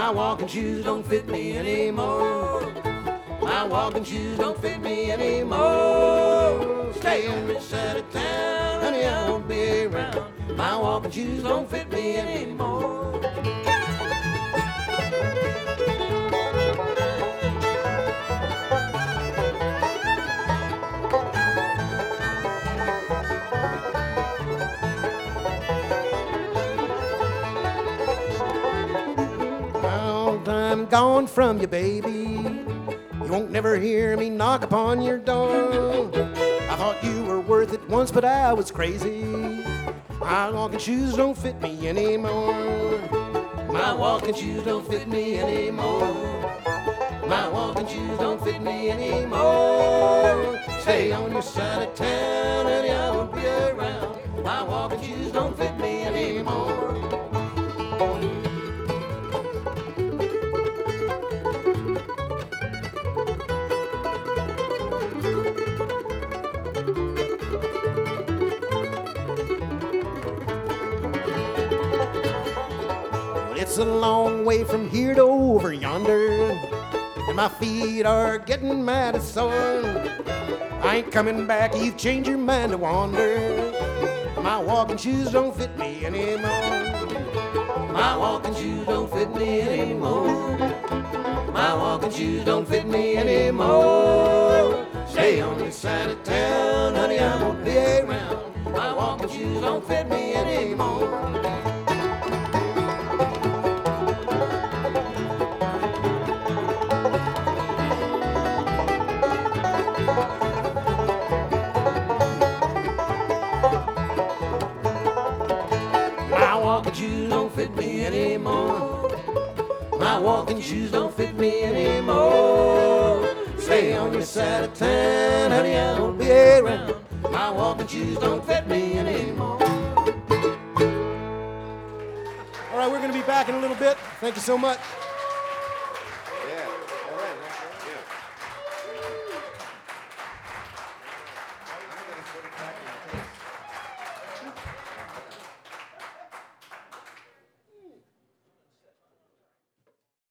My walking shoes don't fit me anymore. My walking shoes don't fit me anymore. Stay on this side of town, honey, I won't be around. My walking shoes don't fit me anymore. I'm gone from you, baby. You won't never hear me knock upon your door. I thought you were worth it once, but I was crazy. My walking shoes don't fit me anymore. My walking shoes don't fit me anymore. My walking shoes don't fit me anymore. Stay on your side of town, honey, I won't be around. My walking shoes don't fit me anymore. It's a long way from here to over yonder, and my feet are getting mighty sore. I ain't coming back, you've changed your mind to wander. My walking shoes don't fit me anymore. My walking shoes don't fit me anymore. My walking shoes don't fit me anymore. Stay on this side of town, honey, I won't be around. My walking shoes don't fit me anymore. My walking shoes don't fit me anymore. My walking shoes don't fit me anymore. Stay on your side of town, honey, I won't be around. My walking shoes don't fit me anymore. All right, we're going to be back in a little bit. Thank you so much.